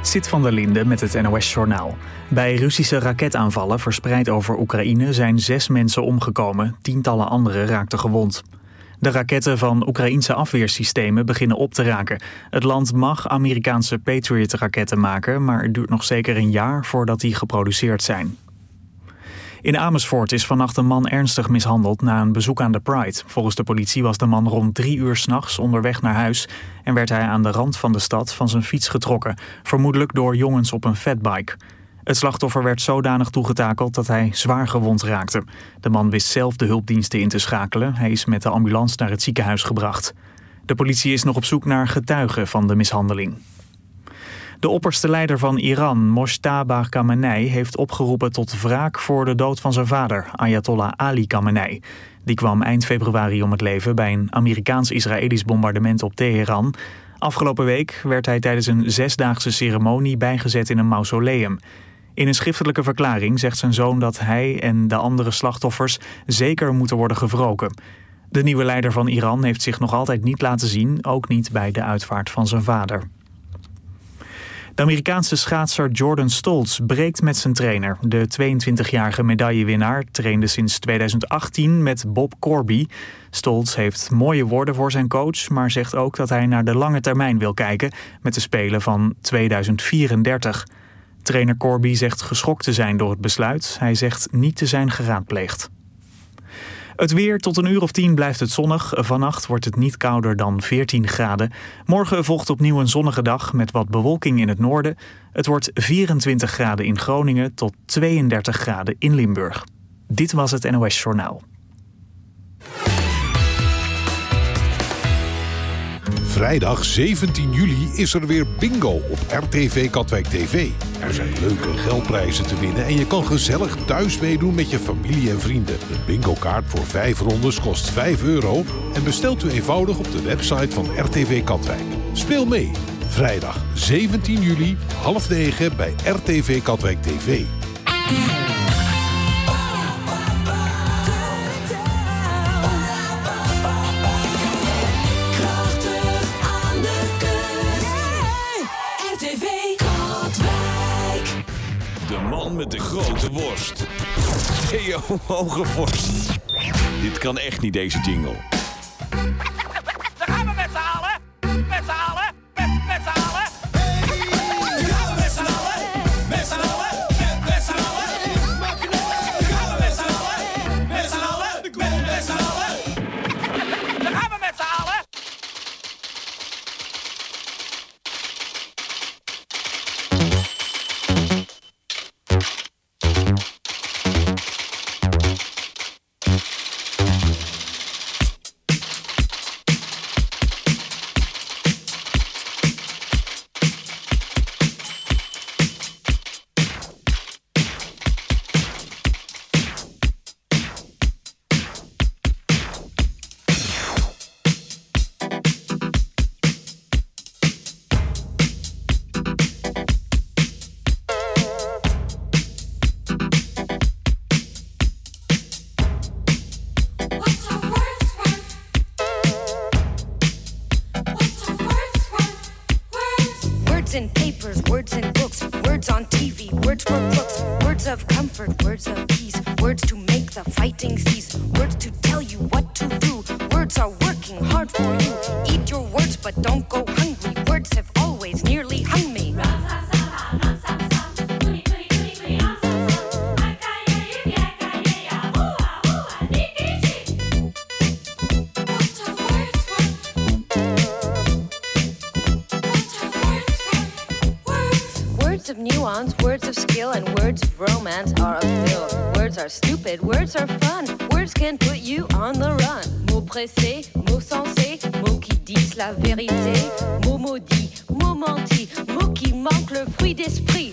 Zit van der Linde met het NOS-journaal. Bij Russische raketaanvallen verspreid over Oekraïne zijn 6 mensen omgekomen. Tientallen anderen raakten gewond. De raketten van Oekraïense afweersystemen beginnen op te raken. Het land mag Amerikaanse Patriot-raketten maken, maar het duurt nog zeker een jaar voordat die geproduceerd zijn. In Amersfoort is vannacht een man ernstig mishandeld na een bezoek aan de Pride. Volgens de politie was de man rond 3 uur 's nachts onderweg naar huis en werd hij aan de rand van de stad van zijn fiets getrokken, vermoedelijk door jongens op een fatbike. Het slachtoffer werd zodanig toegetakeld dat hij zwaar gewond raakte. De man wist zelf de hulpdiensten in te schakelen. Hij is met de ambulance naar het ziekenhuis gebracht. De politie is nog op zoek naar getuigen van de mishandeling. De opperste leider van Iran, Mojtaba Khamenei, heeft opgeroepen tot wraak voor de dood van zijn vader, Ayatollah Ali Khamenei. Die kwam eind februari om het leven bij een Amerikaans-Israëlisch bombardement op Teheran. Afgelopen week werd hij tijdens een 6-daagse ceremonie bijgezet in een mausoleum. In een schriftelijke verklaring zegt zijn zoon dat hij en de andere slachtoffers zeker moeten worden gewroken. De nieuwe leider van Iran heeft zich nog altijd niet laten zien, ook niet bij de uitvaart van zijn vader. De Amerikaanse schaatser Jordan Stoltz breekt met zijn trainer. De 22-jarige medaillewinnaar trainde sinds 2018 met Bob Corby. Stoltz heeft mooie woorden voor zijn coach, maar zegt ook dat hij naar de lange termijn wil kijken met de Spelen van 2034. Trainer Corby zegt geschokt te zijn door het besluit. Hij zegt niet te zijn geraadpleegd. Het weer, tot een uur of 10 blijft het zonnig. Vannacht wordt het niet kouder dan 14 graden. Morgen volgt opnieuw een zonnige dag met wat bewolking in het noorden. Het wordt 24 graden in Groningen tot 32 graden in Limburg. Dit was het NOS Journaal. Vrijdag 17 juli is er weer bingo op RTV Katwijk TV. Er zijn leuke geldprijzen te winnen en je kan gezellig thuis meedoen met je familie en vrienden. Een bingo-kaart voor 5 rondes kost €5 en bestelt u eenvoudig op de website van RTV Katwijk. Speel mee. Vrijdag 17 juli, 8:30 bij RTV Katwijk TV. Met de grote worst. Theo Hogevorst. Dit kan echt niet, deze jingle. Daar gaan we met z'n allen. Met z'n allen. Met z'n allen. Daar gaan we met z'n allen. Met z'n allen. Met z'n allen. Daar gaan we met z'n allen. Met z'n allen. Met z'n allen. Daar gaan we met z'n allen. Words are fun. Words can put you on the run. Mots pressés, mots sensés, mots qui disent la vérité. Mots maudits, mots mentis, mots qui manquent le fruit d'esprit.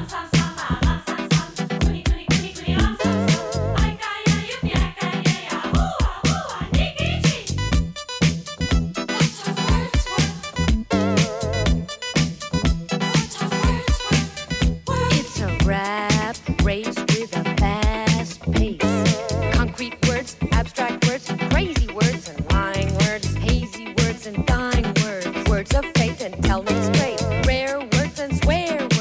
It's a rap race with a fast pace. Concrete words, abstract words, crazy words and lying words, hazy words and dying words. Words of faith and tell me straight. Rare words and swear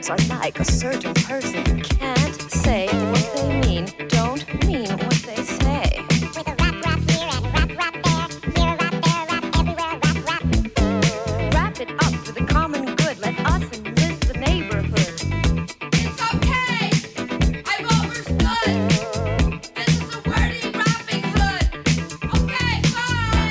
words are like a certain person can't say what they mean, don't mean what they say. With a rap here and rap there, here a rap there, rap everywhere, rap. Wrap it up for the common good, let us enlist the neighborhood. It's okay, I've overstood. This is a wordy rapping hood. Okay, bye.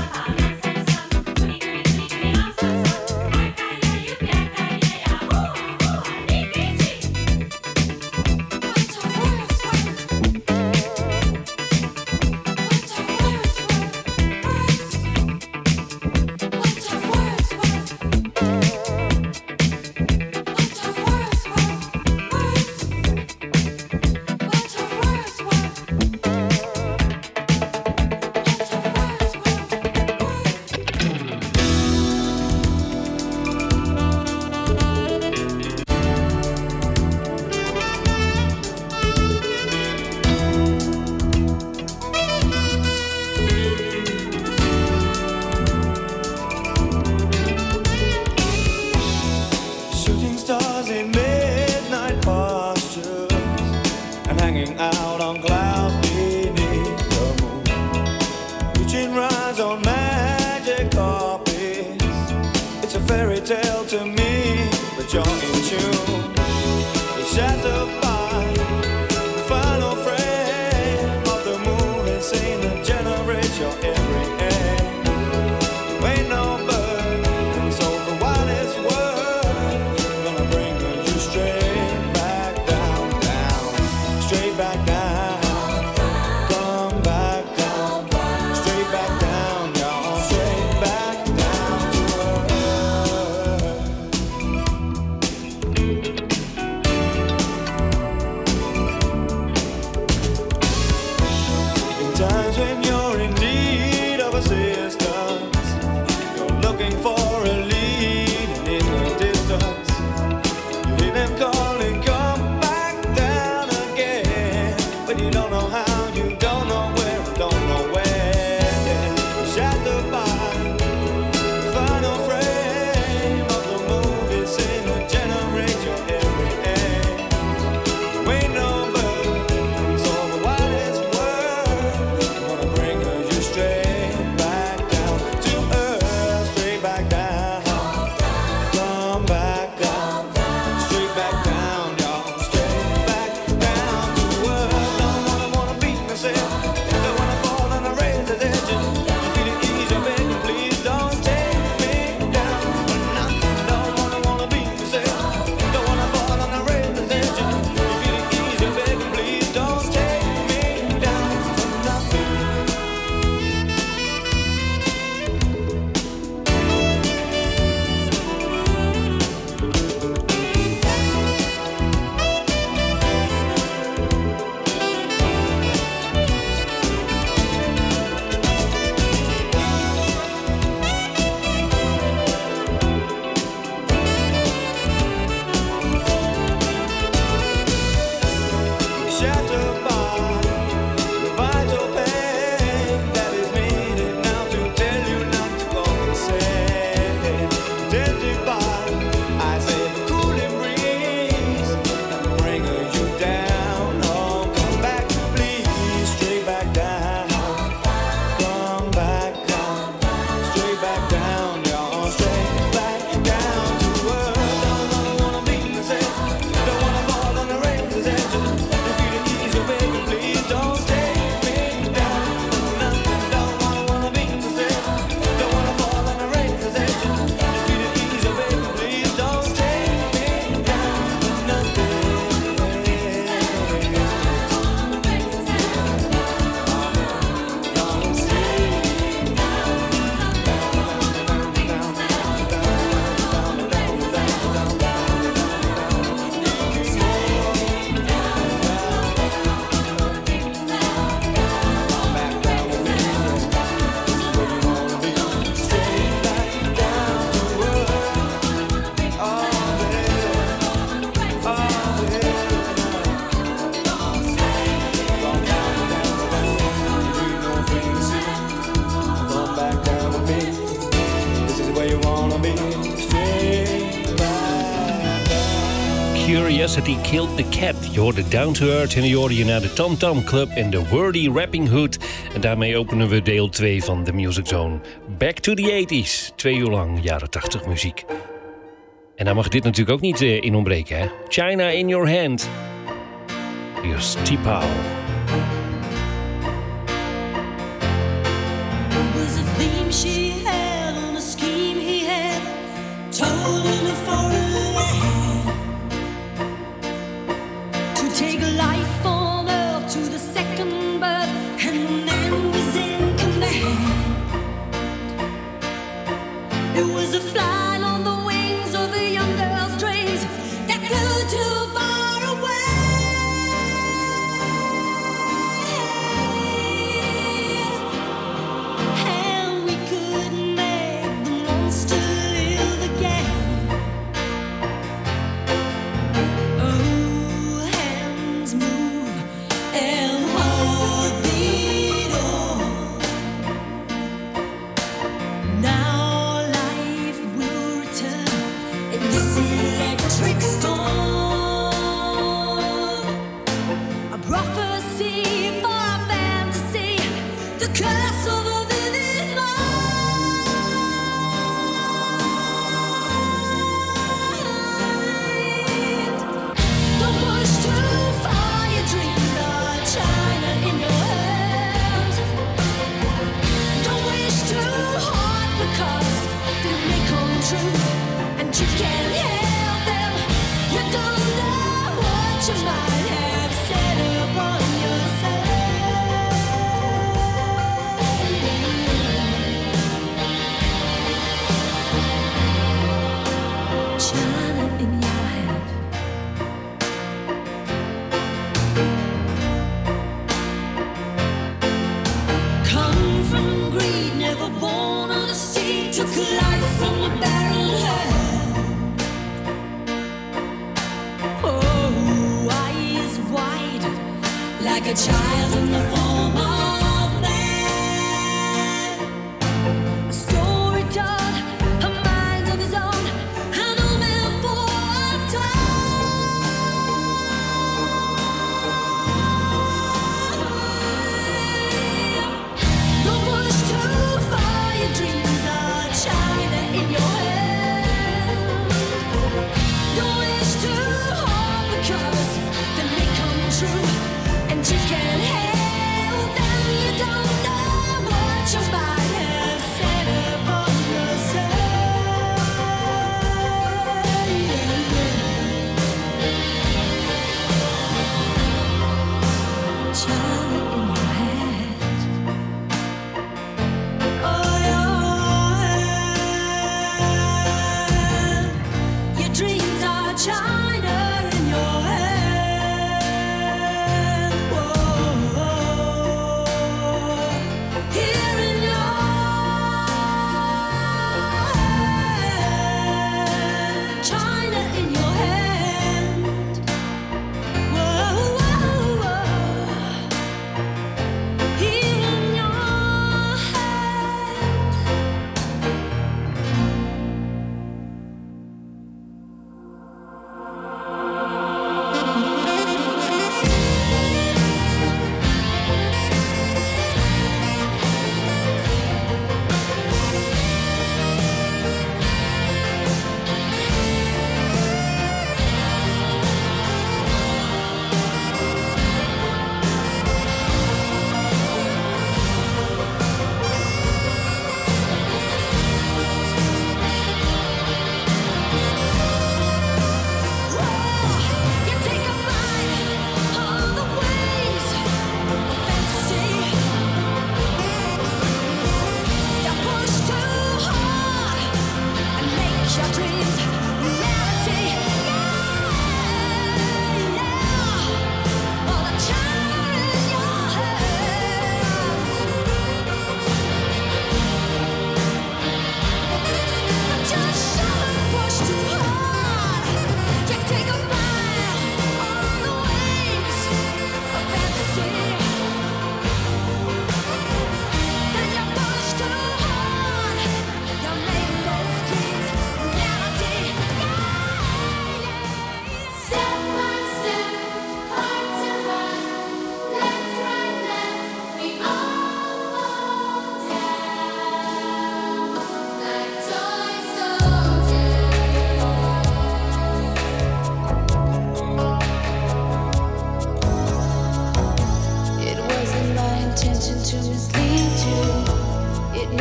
Shooting stars in midnight postures and hanging out on clouds beneath the moon. Reaching rides on magic carpets. It's a fairy tale to me, but you're in tune. You're shattered by the final frame of the movie scene that generates your every aim. You ain't no bird, and so for what it's worth, gonna bring you straight back down, straight back down. Come back down, straight back down, y'all, straight back down to earth. In times when you're in need of assistance, you're looking for a lead and in the distance, you hear them calling, come back down again. But you don't know how, you don't know where, don't know when. You're shattered by the final frame of the movie scene that generates your every aim. You ain't no bird, so for what it's worth, I'm gonna bring you straight back down to earth, straight back down. Curiosity Killed the Cat. Je hoorde Down to Earth en je hoorde je naar de Tom Tom Club en de Wordy Rapping Hood. En daarmee openen we deel 2 van The Music Zone. Back to the 80s. 2 uur lang jaren 80 muziek. En daar mag dit natuurlijk ook niet in ontbreken, hè? China in Your Hand. Hier is T-Pow. Was a theme she had on a scheme he had told in a foreign land to take a life on earth to the second birth, and the man was in command. It was a flying on the wings of a young girl's dreams that flew too far away. And we couldn't make the monster live again. Oh, hands move and heart beat on. Now life will return in this electric storm. A prophecy for a fantasy, the curse of a vivid mind. Don't push too far, your dreams are China in your hand. Don't wish too hard because they may come true, and you can't help them. You don't know what you might have said upon yourself. China in your hand. Come from greed, never born on the sea, took life from a barren hand. Oh, eyes wide, like a child in the form of man. A story told, a mind of his own, an old man for a time. Don't push too far, your dreams are China in your hand. Don't wish too hard because they may come true, and you can't help them.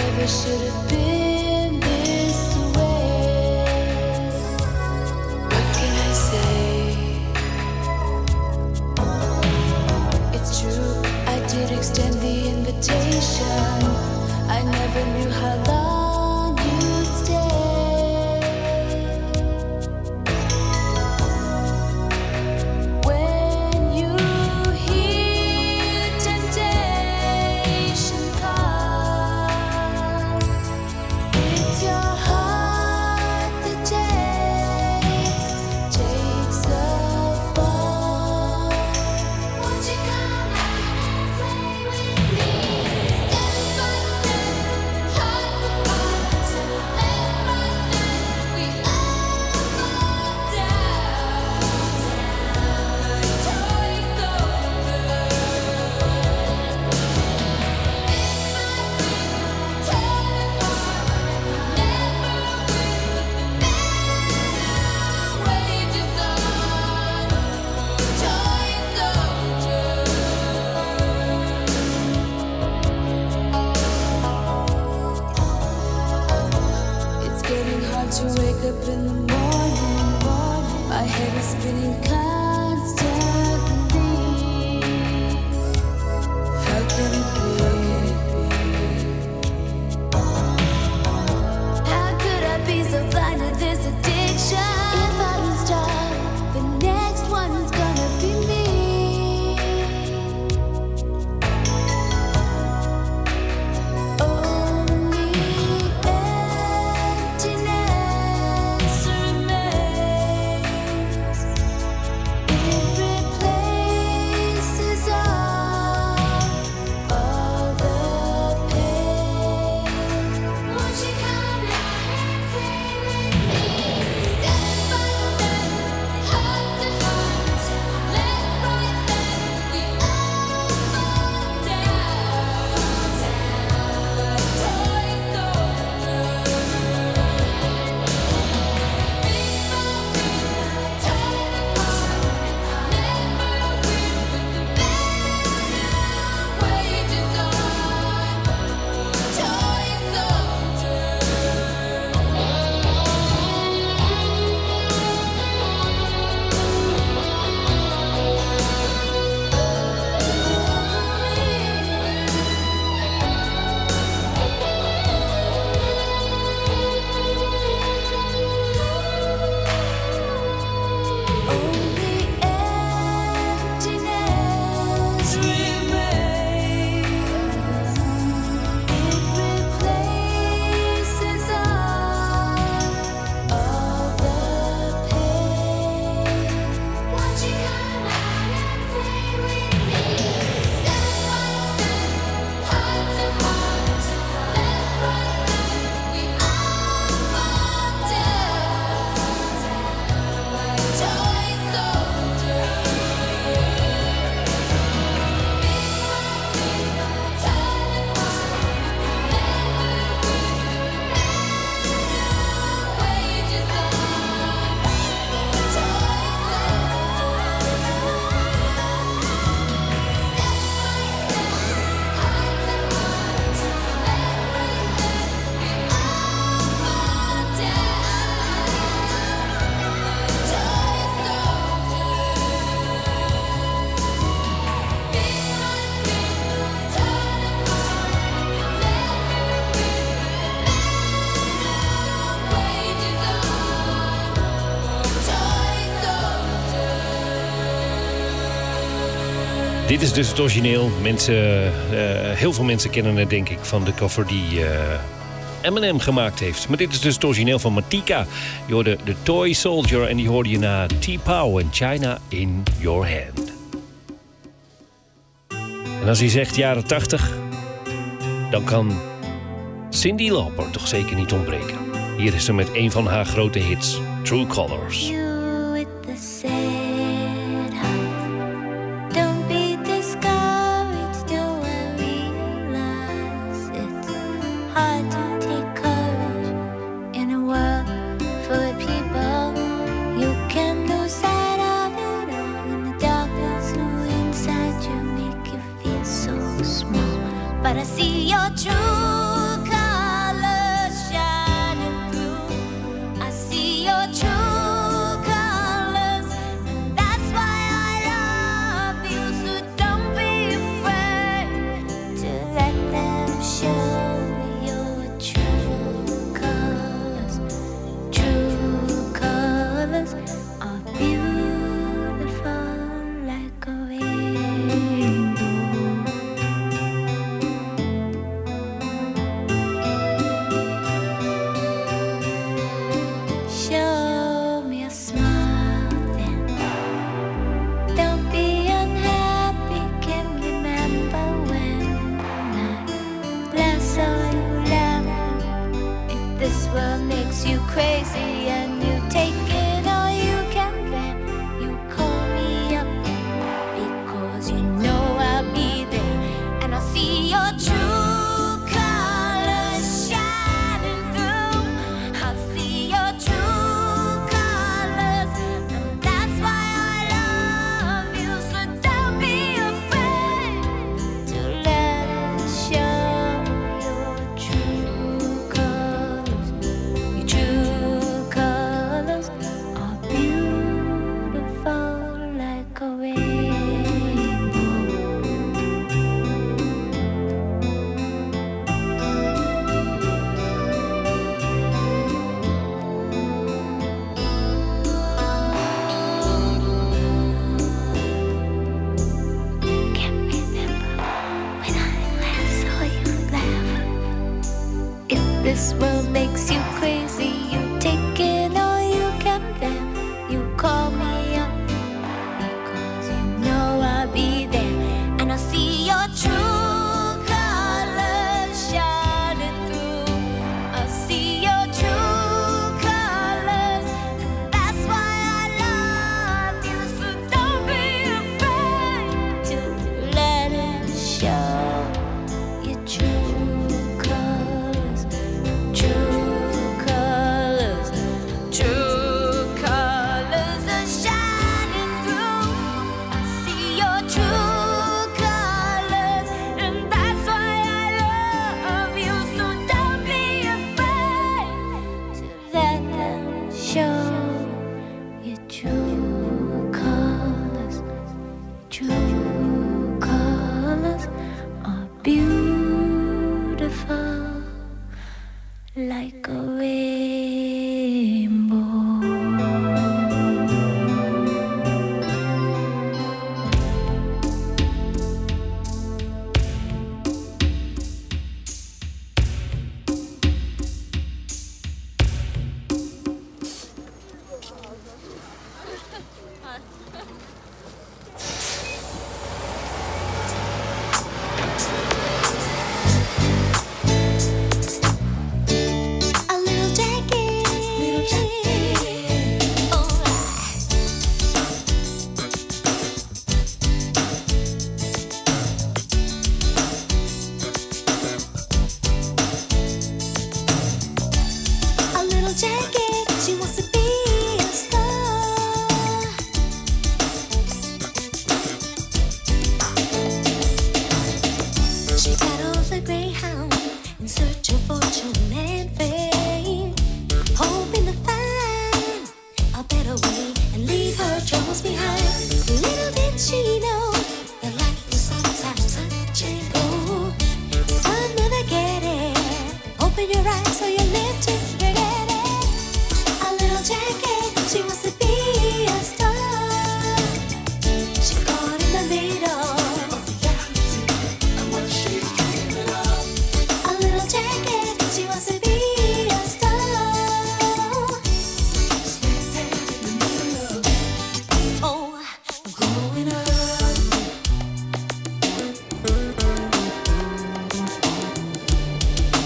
never should have been this way. What can I say? It's true, I did extend the invitation. I never knew how long you'd stay. When you hear temptation come, it's your heart that takes the fall. Won't you come out and play with me? Step by step, heart to heart, left by left, we all fall down. The toy's over. Turn apart, never win, but the wages on. Toy soldier. It's getting hard to wake up in the morning. My head is spinning constantly. How can it be? How could I be so blind to this addiction? If I don't stop, the next one's gonna be me. Only emptiness remains. It replaces all the pain. Won't you come out and play with me? Step by step, heart to heart, left by left, we all fall down. Toy soldier. Big by big, turn apart, never win, but the wages on. Toy soldier. Only emptiness remains. It replaces all the pain. Won't you come out and play with me? Step by step, heart to heart, left by left, we all fall down. Toy soldier. Turn apart, never win, wages on. Toy Dit is dus het origineel. Heel veel mensen kennen het, denk ik, van de cover die Eminem gemaakt heeft. Maar dit is dus het origineel van Matika. Je hoorde The Toy Soldier en die hoorde je na T-Pow en China in Your Hand. En als hij zegt jaren 80, dan kan Cyndi Lauper toch zeker niet ontbreken. Hier is ze met een van haar grote hits, True Colors. You with the sad heart. Don't be discouraged, do I realize it's hard to take courage in a world full of people. You can lose sight of it all in the darkness who inside you make you feel so small. But I see your true colors. makes you crazy and you take it all you can bear. You call me up because you know I'll be there, and I'll see your true colors shining through. I'll see your true colors, and that's why I love you. So don't be afraid to let us show your true colors. Your true colors are beautiful like a rainbow. Can't remember when I last saw you laugh. If this world makes you crazy, you take it all you can bear. You call me up because you know I'll be there, and I'll see your true colors shining through. I'll see your true colors, and that's why I love you. So don't be afraid to let it show your true colors. True colors, true colors are shining through. I see your true colors, and that's why I love you. So don't be afraid to let them show your true colors. True colors are beautiful like a rainbow. A little jacket, a little jacket. She wants to be a star. She paddles a greyhound in search of fortune and fame, hoping to find a better way and leave her troubles behind. Little did she know that life is sometimes touch and go. Some never get it. Open your eyes so you live to forget it. A little jacket, she wants to be a star. She's caught in the middle. A little jacket, she wants to be a star. Oh, I'm growing up.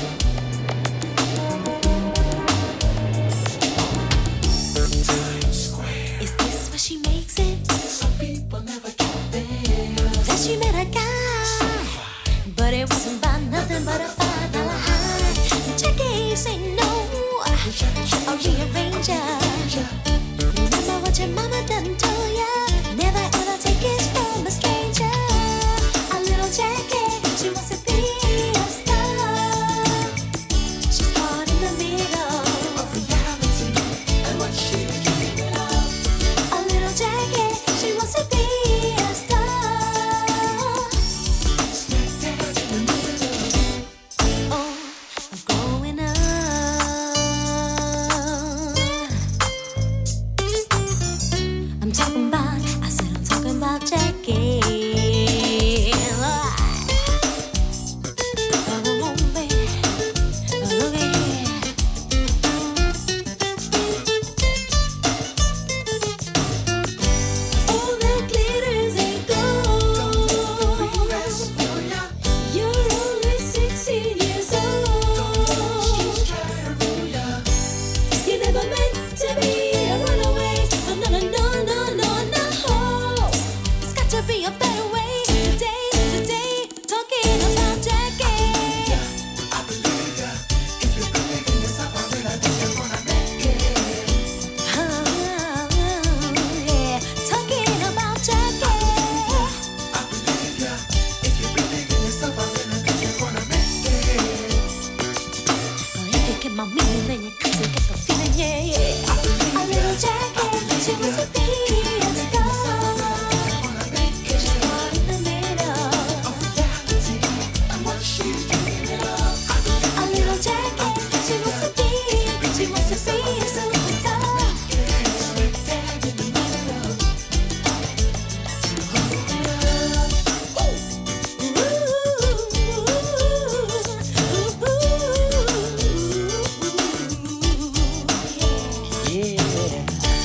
Times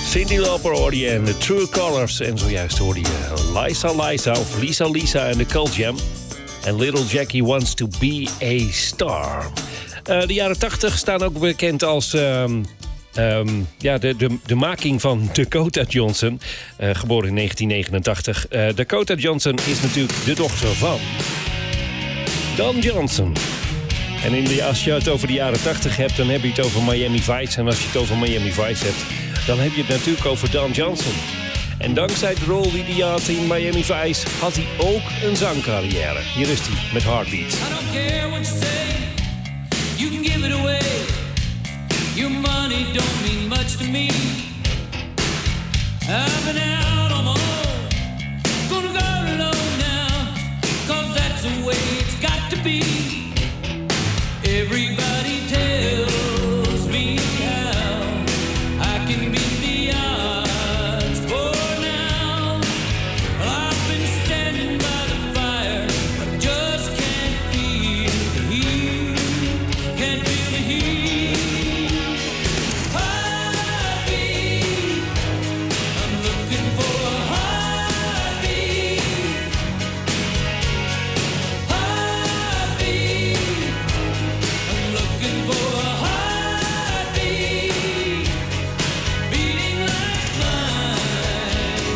Cyndi Lauper hoorde je en The True Colors. En zojuist hoorde je Liza of Lisa en de Cult Jam. En Little Jackie Wants to Be a Star. De jaren 80 staan ook bekend als de making van Dakota Johnson. Geboren in 1989. Dakota Johnson is natuurlijk de dochter van Don Johnson. En als je het over de jaren 80 hebt, dan heb je het over Miami Vice. En als je het over Miami Vice hebt, dan heb je het natuurlijk over Don Johnson. En dankzij de rol die hij had in Miami Vice, had hij ook een zangcarrière. Hier is hij met Heartbeat. I don't care what you say, you can give it away. Your money don't mean much to me. I've been out on my own, gonna go alone now, 'cause that's the way it's got to be. Everybody tells me how I can beat the odds for now. Well, I've been standing by the fire, but just can't feel the heat. Can't feel the heat. Heartbeat, I'm looking for a heartbeat. Heartbeat, I'm looking for a heartbeat, beating like mine.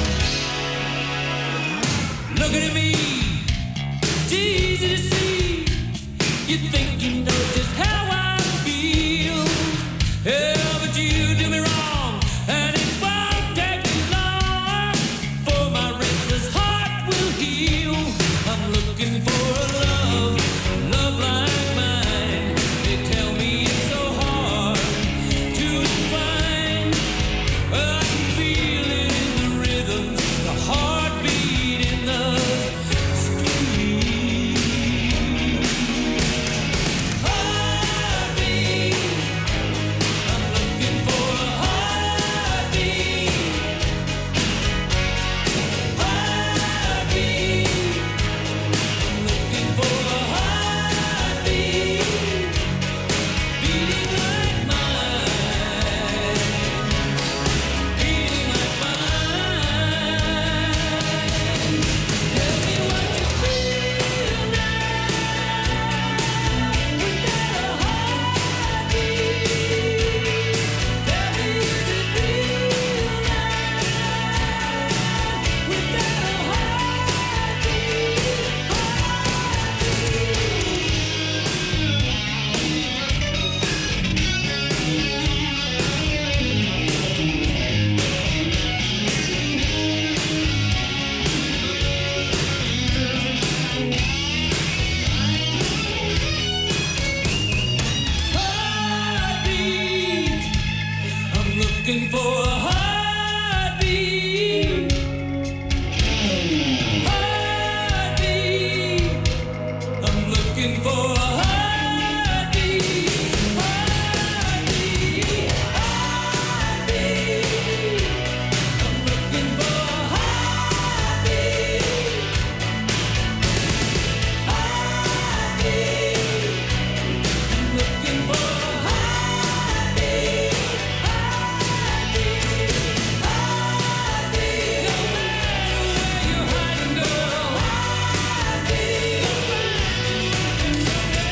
Looking at me, it's easy to see. You think you know just how I feel. Yeah, but you do me wrong, and it won't take me long for my restless heart will heal. I'm looking for a love like mine. They tell me it's so hard to find. Well, I can feel it in the rhythm, the heartbeat in the street. Heartbeat, I'm looking for a heartbeat. Heartbeat, I'm looking for a heartbeat, beating like mine, beating like mine. Tell me what you feel now without a heartbeat. Tell me what you feel now without a heartbeat. I'm looking for a heartbeat. Heartbeat, I'm looking for a heartbeat. Heartbeat, heartbeat, I'm looking for a heartbeat. Heartbeat, I'm looking for a heartbeat. Heartbeat, heartbeat, no matter where you're hiding, girl. Heartbeat, no matter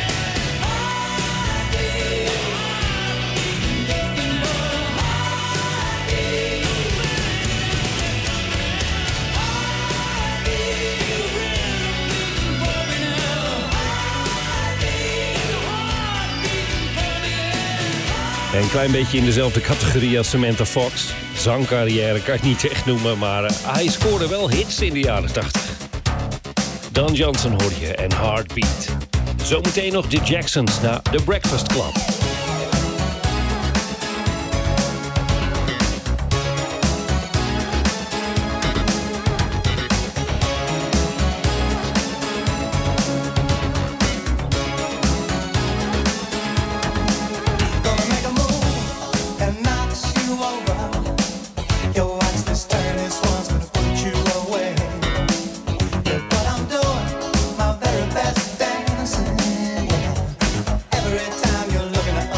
Een klein beetje in dezelfde categorie als Samantha Fox. Zangcarrière kan ik niet echt noemen, maar hij scoorde wel hits in de jaren 80. Don Johnson hoor je en Heartbeat. Zometeen nog de Jacksons naar The Breakfast Club. Gonna make a move and knock you over. Yo, watch this turn, this one's gonna put you away. But I'm doing my very best dancing, yeah. Every time you're looking at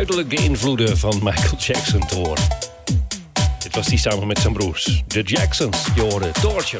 duidelijk de invloeden van Michael Jackson te horen. Dit was hij samen met zijn broers. The Jacksons, je hoorde Torture.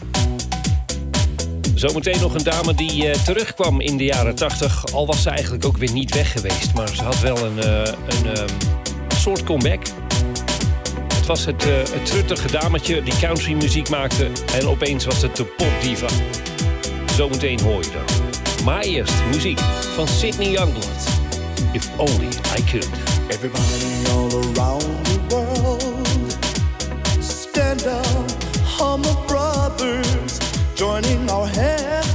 Zometeen nog een dame die terugkwam in de jaren 80. Al was ze eigenlijk ook weer niet weg geweest. Maar ze had wel een soort comeback. Het was het truttige dametje die country muziek maakte. En opeens was het de popdiva. Zometeen hoor je dat. Maar eerst muziek van Sydney Youngblood. If only I could. Everybody all around the world, stand up, humble brothers, joining our hands,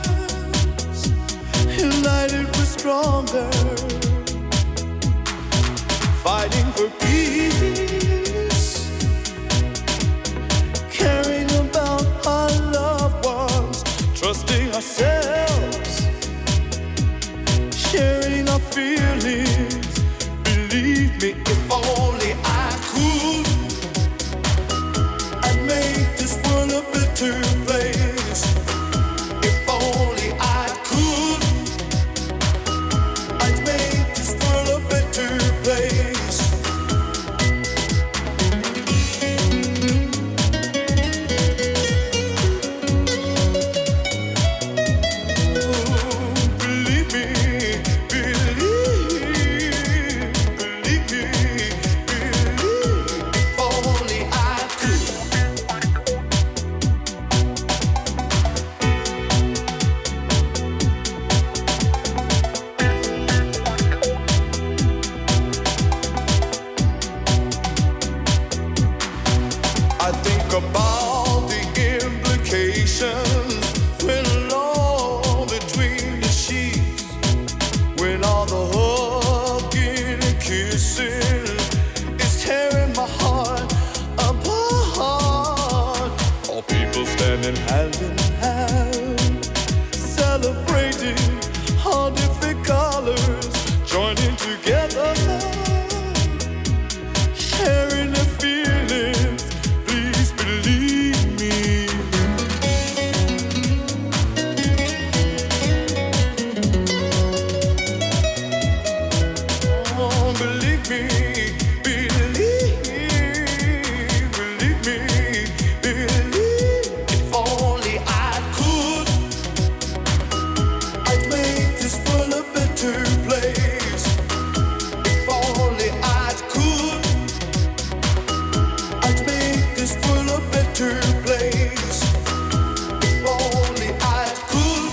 united we're stronger, fighting for peace, caring about our loved ones, trusting ourselves, sharing our feelings. Believe me, if only I could, I'd make this world a better place. If only I could, I'd make this world a better place. Believe me, if only I could. I think about the implications when alone between the sheets, when all the hugging and kissing is tearing my heart apart. All people standing hand in hand, celebrating all different colors, joining together, sharing their feelings. Please believe me. Oh, believe me, believe me, believe. If only I could, I'd make this world a better place. If only I could, I'd make this world a better place. If only I could.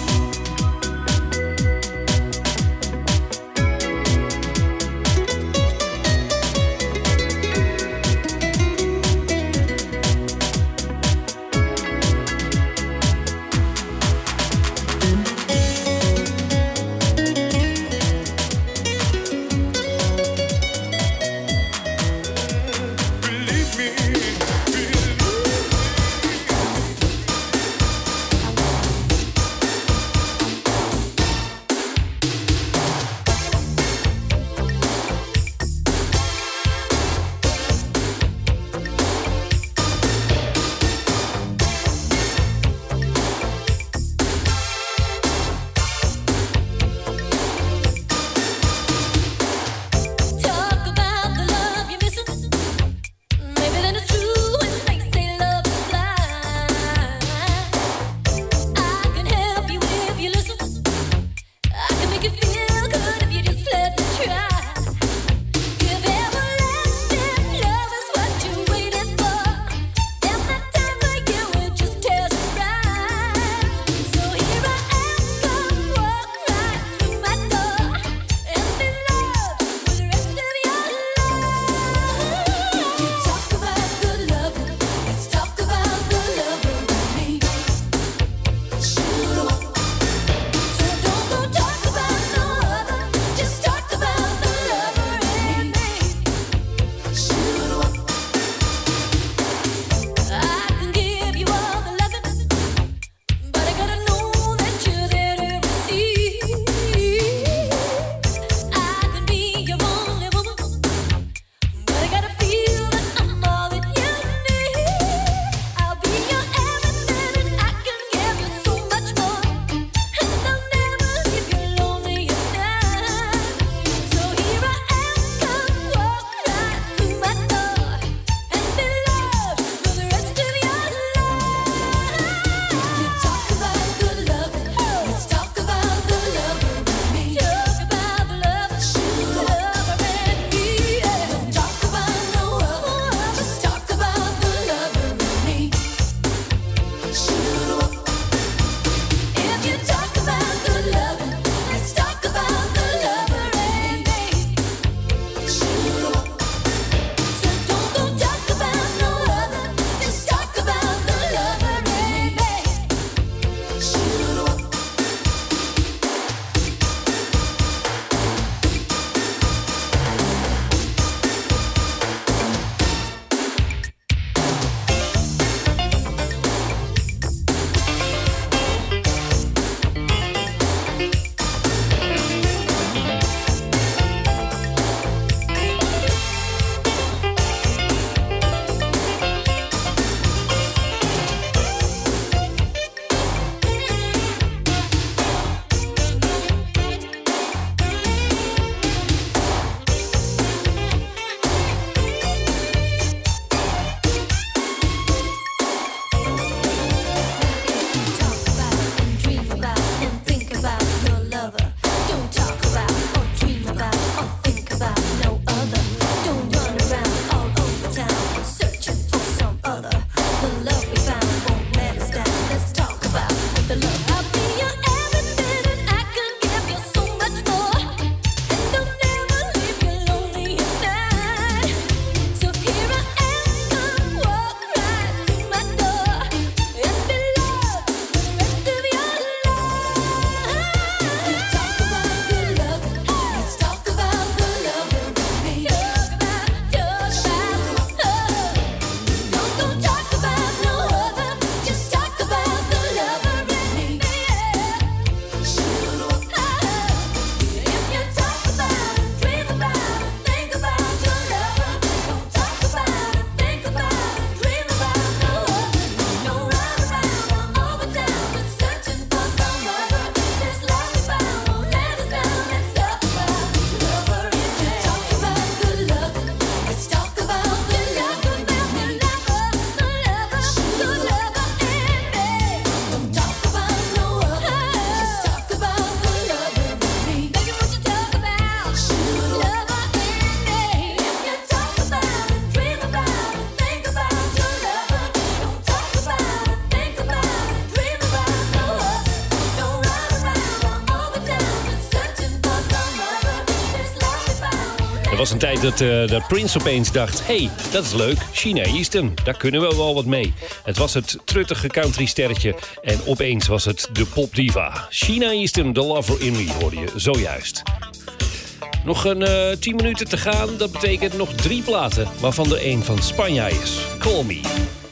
was een tijd dat Prince opeens dacht... hey, dat is leuk, China Easton, daar kunnen we wel wat mee. Het was het truttige countrysterretje en opeens was het de popdiva. China Easton, The Lover in Me, hoorde je zojuist. Nog een 10 minuten te gaan, dat betekent nog 3 platen... waarvan er één van Spanja is. Call Me.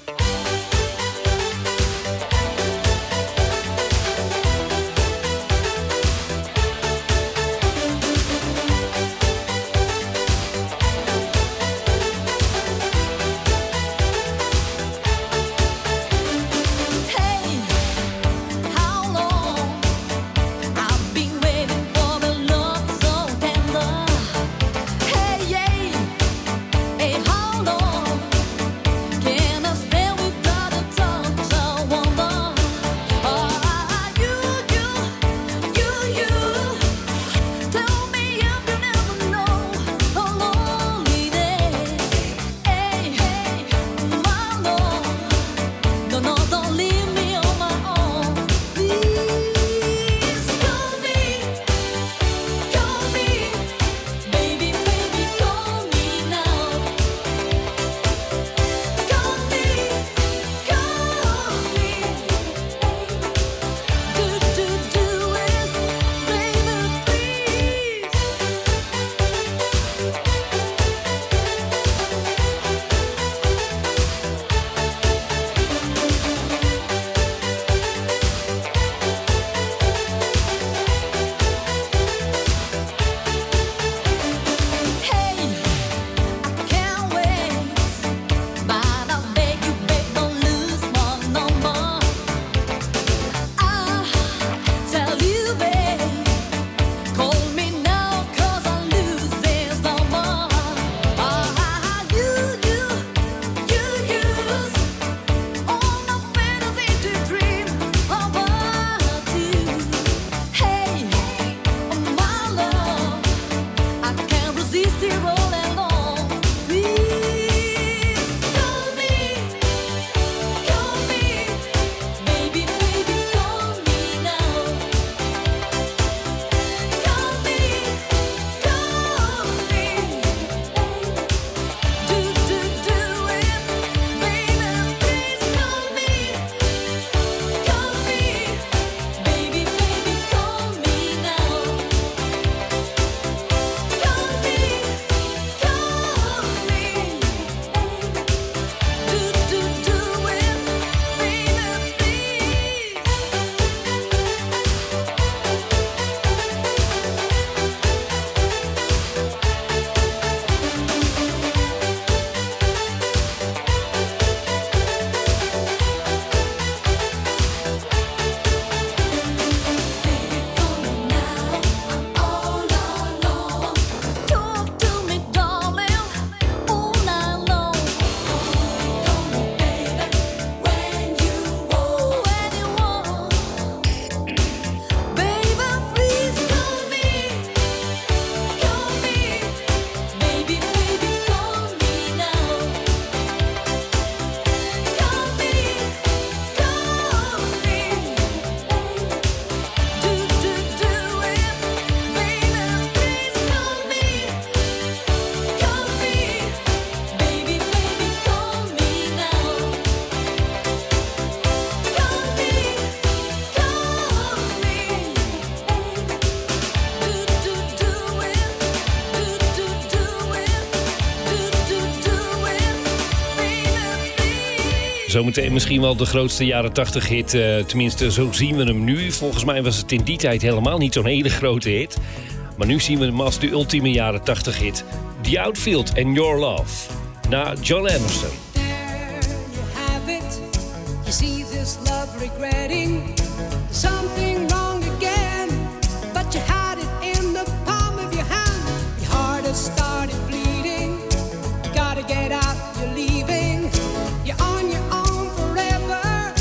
Zometeen misschien wel de grootste jaren 80 hit. Tenminste, zo zien we hem nu. Volgens mij was het in die tijd helemaal niet zo'n hele grote hit. Maar nu zien we hem als de ultieme jaren 80 hit. The Outfield and Your Love. Na John Anderson. There you have it. You see this love regretting something wrong again. But you had it in the palm of your hand. Your heart has started bleeding. You gotta get out, you're leaving. You're on your own forever.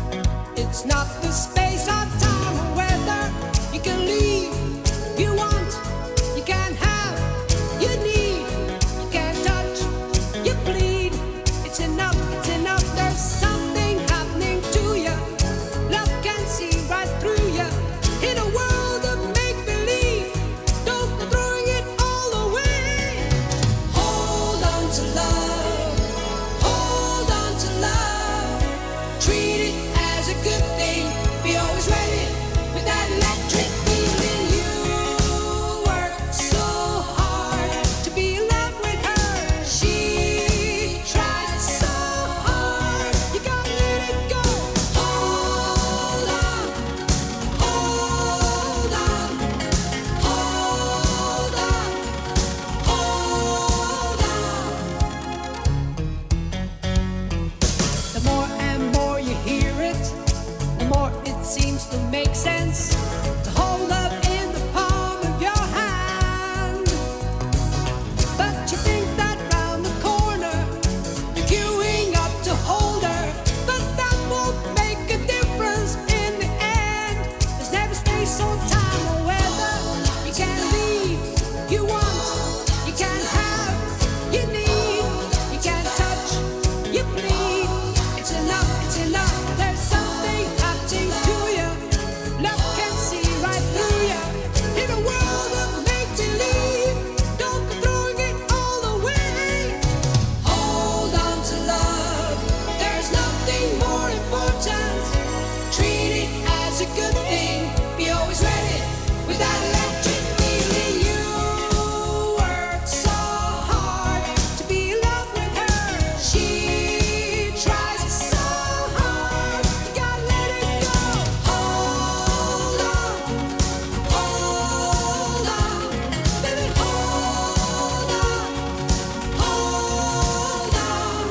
It's not the space or time or weather. You can leave, you want, you can have, you need, you can touch, you bleed. It's enough, there's something happening to you. Love can see right through you. to love. Hold on to love. Treat it as a good thing. Be always ready with that electric feeling. You work so hard to be in love with her. She tries so hard. You gotta let it go. Hold on. Hold on. Hold on. Hold on. The more and more you hear it, the more it seems to make sense. To hold love in the palm of your hand. But you think that round the corner, you're queuing up to hold her. But that won't make a difference in the end. There's never space or time or weather. You can't leave, you want, you can't have, you need, you can't touch, you bleed. It's enough, it's enough. There's something happening to you. Love can see right through you. In a world of make-believe, don't go throwing it all away. Hold on to love. There's nothing more important. Treat it as a good thing. Be always ready with that electric feeling. You work so hard to be in love with her. She tries so hard. You gotta let it go. Hold on. Hold on. Baby, hold on. Hold on.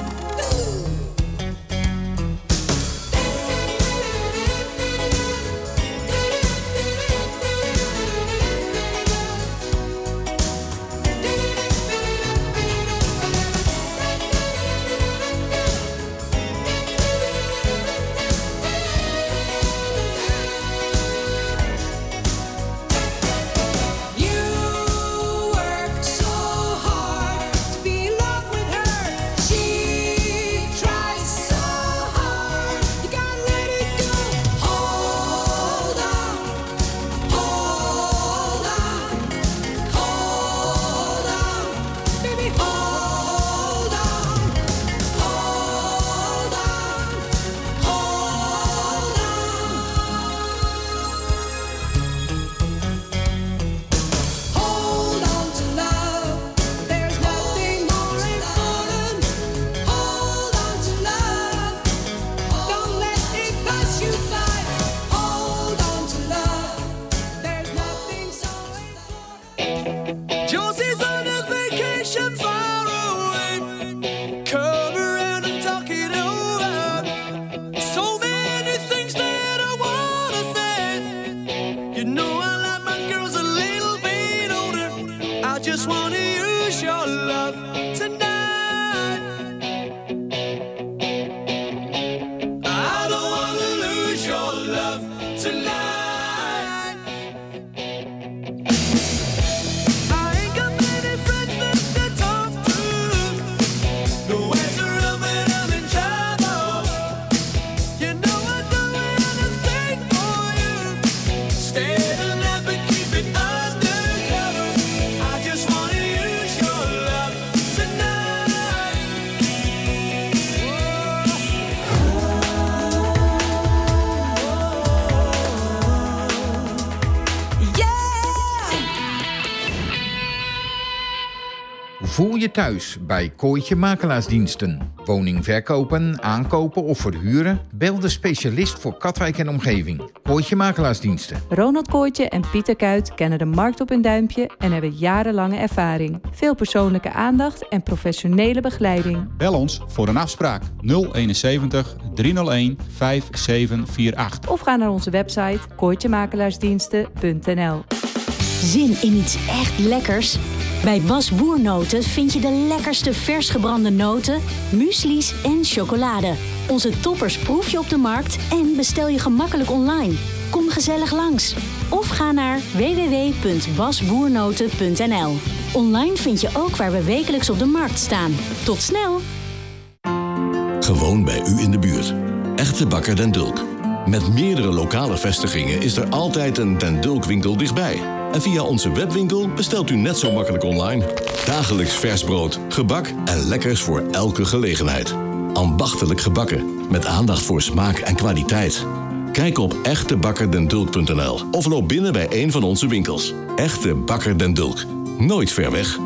You work so hard to be in love with her. She tries so hard. You gotta let it go. Hold on. Hold on. Hold on. Baby, hold on. Hold on. Hold on to love. There's nothing more important. Hold on to love. Don't let it pass you by. Hold on to love. There's nothing so important. Josie's on a vacation far away. Come around and talk it over. So many things that I wanna say. You know I like my girls a little bit older. I just wanna use your love tonight. I don't wanna lose your love tonight. I ain't got many friends left to talk to. Nowhere's around when I'm in trouble. You know I'd do anything for you. Stay alive but keep it undercover. I just wanna use your love tonight. Voel je thuis bij Kooitje Makelaarsdiensten. Woning verkopen, aankopen of verhuren? Bel de specialist voor Katwijk en omgeving. Kooitje Makelaarsdiensten. Ronald Kooitje en Pieter Kuit kennen de markt op hun duimpje en hebben jarenlange ervaring. Veel persoonlijke aandacht en professionele begeleiding. Bel ons voor een afspraak 071 301 5748. Of ga naar onze website kooitjemakelaarsdiensten.nl. Zin in iets echt lekkers? Bij Bas Boernoten vind je de lekkerste vers gebrande noten, muesli's en chocolade. Onze toppers proef je op de markt en bestel je gemakkelijk online. Kom gezellig langs. Of ga naar www.basboernoten.nl. Online vind je ook waar we wekelijks op de markt staan. Tot snel! Gewoon bij u in de buurt. Echte Bakker Den Dulk. Met meerdere lokale vestigingen is er altijd een Den Dulk winkel dichtbij. En via onze webwinkel bestelt u net zo makkelijk online. Dagelijks vers brood, gebak en lekkers voor elke gelegenheid. Ambachtelijk gebakken, met aandacht voor smaak en kwaliteit. Kijk op echtebakkerdendulk.nl of loop binnen bij een van onze winkels. Echte Bakker den Dulk. Nooit ver weg.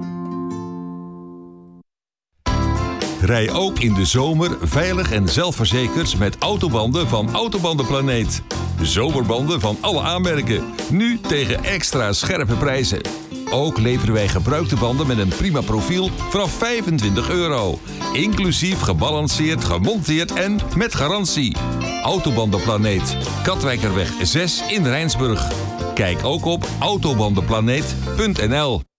Rij ook in de zomer veilig en zelfverzekerd met autobanden van Autobandenplaneet. Zomerbanden van alle aanmerken. Nu tegen extra scherpe prijzen. Ook leveren wij gebruikte banden met een prima profiel vanaf €25. Inclusief gebalanceerd, gemonteerd en met garantie. Autobandenplaneet. Katwijkerweg 6 in Rijnsburg. Kijk ook op autobandenplaneet.nl.